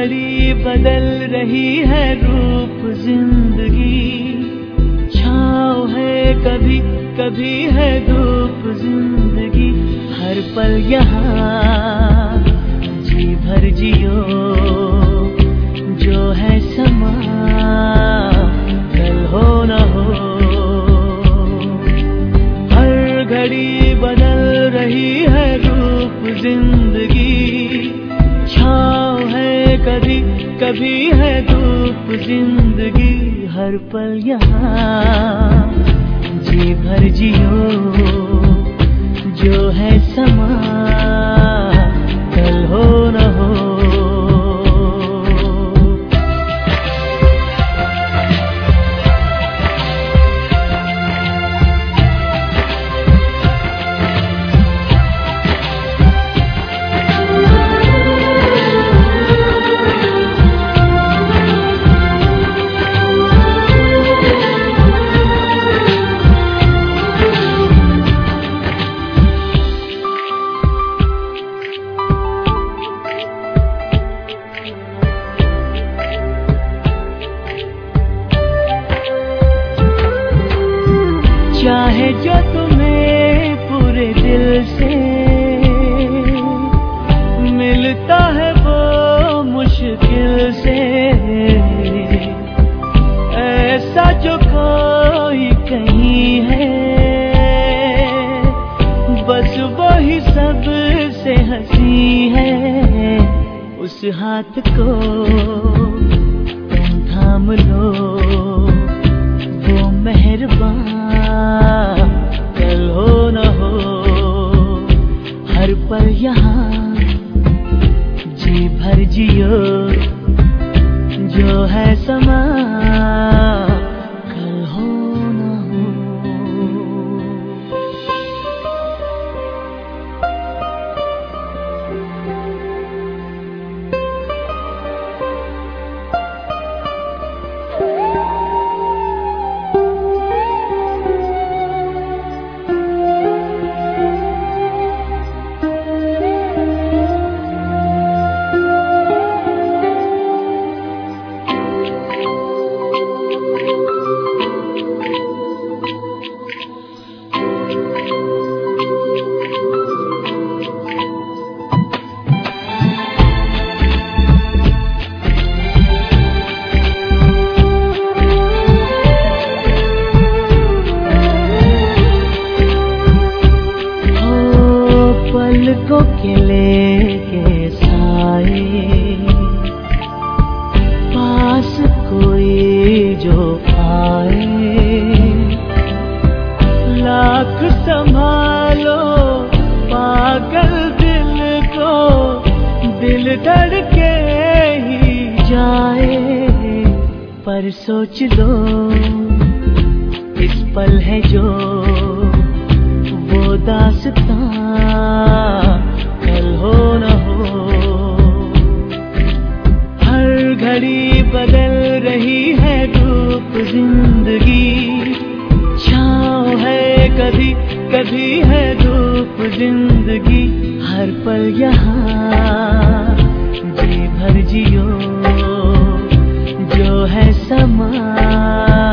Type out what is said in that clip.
घड़ी बदल रही है रूप जिंदगी, छाँव है कभी कभी है धूप जिंदगी। हर पल यहाँ जी भर जियो, जो है समा कल हो न हो। हर घड़ी बदल रही है रूप जिंदगी, छाँव है कभी कभी है धूप जिंदगी। हर पल यहाँ जी भर जियो, जो है समा कल हो न हो। चाहे जो तुम्हें पूरे दिल से मिलता है वो मुश्किल से, ऐसा जो कोई कहीं है बस वो ही सबसे हंसी है। उस हाथ को तुम थाम लो, वो मेहरबान कल हो न हो। हर पल यहाँ जी भर जियो, जो है समा कल हो न हो। पलकों के लेके साए, पास कोई जो आए। लाख संभालो पागल दिल को, दिल धड़के ही जाए। पर सोच लो इस पल है जो वो दास्तां कल हो न हो। हर घड़ी बदल रही है रूप जिंदगी, छाँव है कभी कभी है धूप जिंदगी। हर पल यहाँ जी भर जियो, जो है समा